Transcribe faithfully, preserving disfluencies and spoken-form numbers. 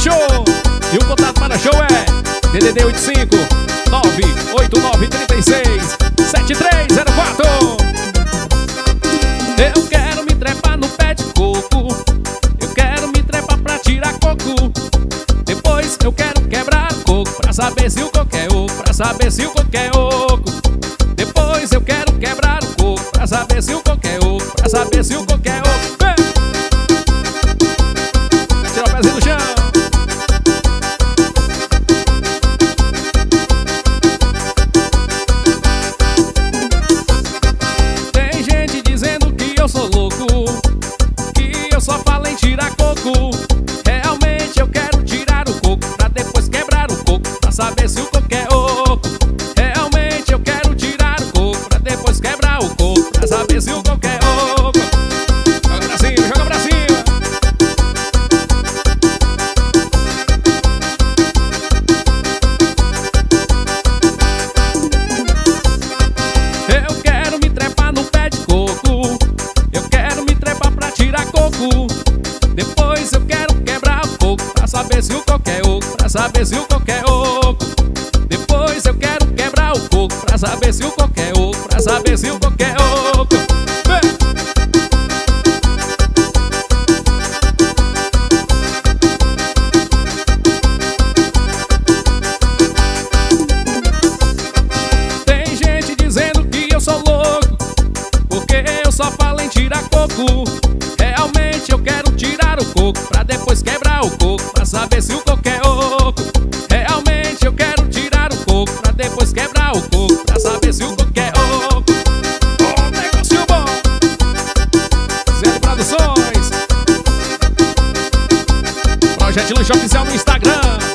show. E o contato para show é D D D oito cinco nove oito nove três seis sete três zero quatro. Eu quero me trepar no pé de coco, eu quero me trepar pra tirar coco. Depois eu quero quebrar o coco pra saber se o coco é oco, pra saber se o coco é oco. Depois eu quero quebrar o coco pra saber se o coco é oco, pra saber se o coco é oco. Vem! Tira o pezinho do chão. Tem gente dizendo que eu sou louco, que eu só falo em tirar coco. Realmente eu quero tirar o coco pra depois quebrar o coco pra saber se o coco é oco. Realmente eu quero tirar o coco pra depois quebrar o coco pra saber se o coco é oco. Joga pra cima, joga pra cima. Eu quero me trepar no pé de coco, eu quero me trepar pra tirar coco. Depois eu quero quebrar o coco pra saber se o coco é oco, pra saber se o coco é oco. Depois eu quero quebrar o coco pra saber se o coco é oco, pra saber se o coco é oco. Vem! Tem gente dizendo que eu sou louco, porque eu só falo em tirar coco. Realmente eu quero tirar o coco pra depois quebrar o coco pra saber se o coco é oco. Realmente eu quero tirar o coco pra depois quebrar o coco pra saber se o coco é oco. Oh, negócio bom! Zé Produções, Projeto Luxo Oficial no Instagram.